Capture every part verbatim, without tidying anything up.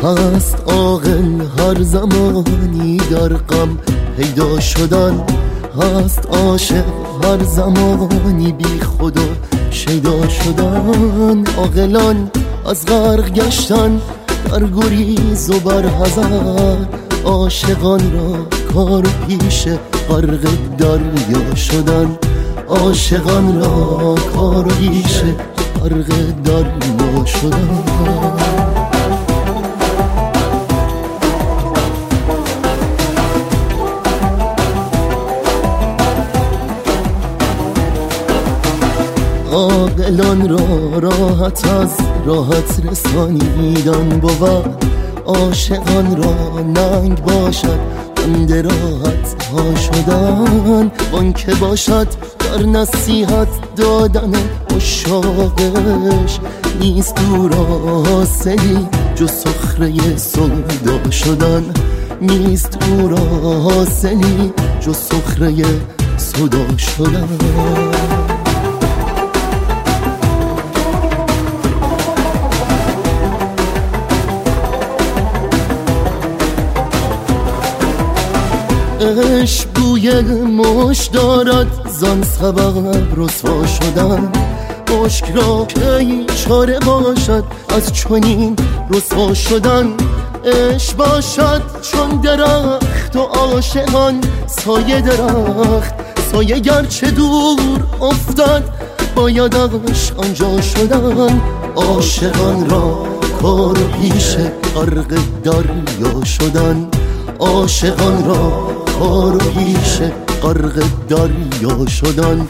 هست عاقل هر زمانی در غم پیدا شدن، هست عاشق هر زمانی بی خدا شیدا شدن. عاقلان از غرق گشتن در گریز و بر حذر، عاشقان را کار پیش غرق دریا شدن. عاشقان را کار پیش غرق دریا شدن. عاقلان را راحت از راحت رسانیدن بود، عاشقان را ننگ باشد بند راحت ها شدن. وان که باشد در نصیحت دادن عشاقش، نیست دور حاصلی جز سخره سودا شدن. نیست دور حاصلی جز سخره سودا شدن. عشق بوی مش دارد زان سبب رسوا شدن. مشک را کی چاره باشد از چنین رسوا شدن. عشق باشد چون درخت و عاشقان سایه درخت، سایه گرچه دور افتاد بایدش آنجا شدن. عاشقان را کار پیش غرق دریا شدن. عاشقان را کار پیش غرق دریا شدن.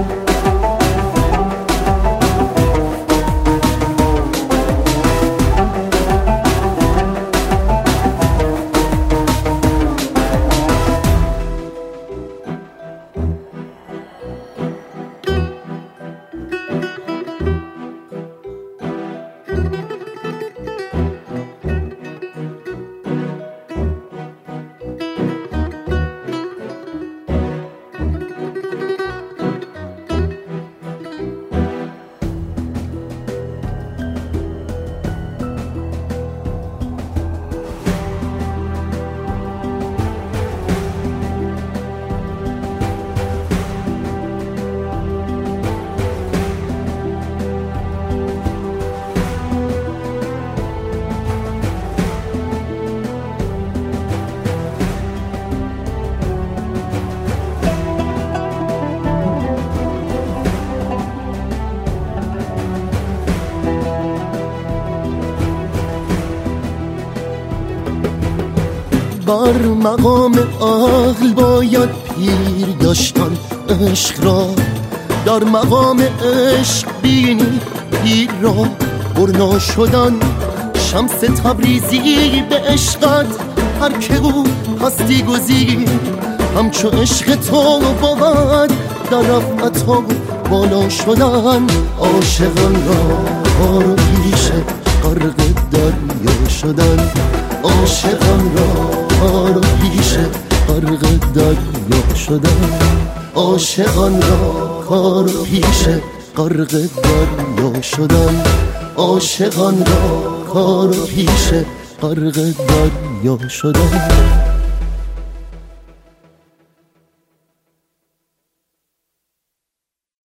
بر مقام عقل باید پیر گشتن عشق را، در مقام عشق بینی پیر را برنا شدن. شمس تبریزی به عشقت هر که او هستی گزید، همچو عشق تو بود در رفعت ها بالا شدن. عاشقان را کار پیش غرق دریا شدن. عاشقان را کار پیش غرق دریا شدن. عاشقان را کار پیش غرق دریا شدن. عاشقان را کار پیش غرق دریا شدن.